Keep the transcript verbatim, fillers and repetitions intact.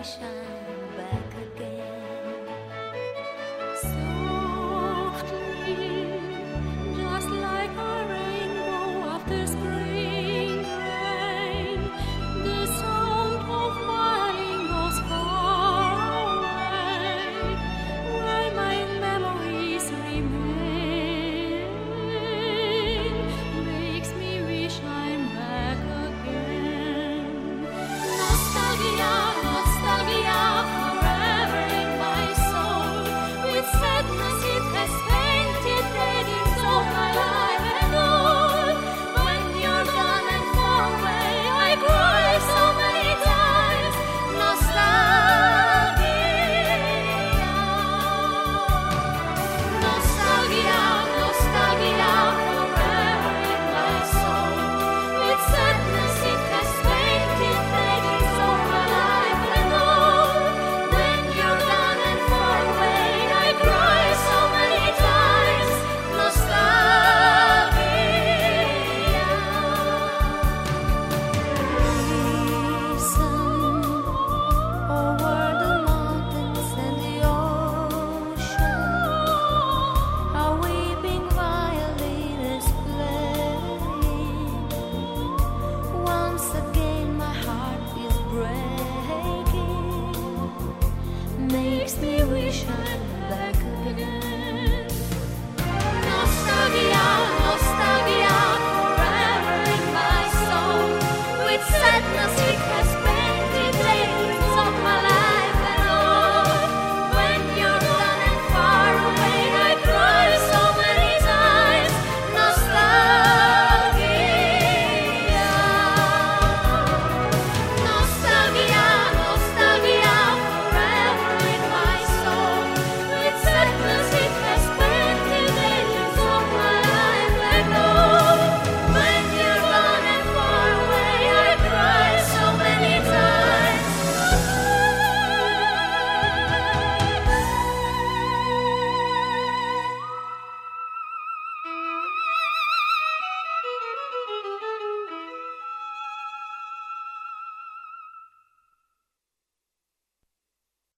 wish I'm back again. Softly, just like a rainbow after spring rain, the sound of mine goes far away, where my memories remain. Makes me wish I'm back again. Nostalgia, nostalgia, forever in my soul. With sadness it has painted paintings of my life and all. When you're gone and far away, I cry so many times. Nostalgia, nostalgia, nostalgia, forever in my soul. With sadness it has painted paintings of my life and all. When you're gone and far away, I cry so many times. Nostalgia. Listen, over the mountains and the ocean, a weeping violin is playing. Once again my heart is breaking. Makes me wish I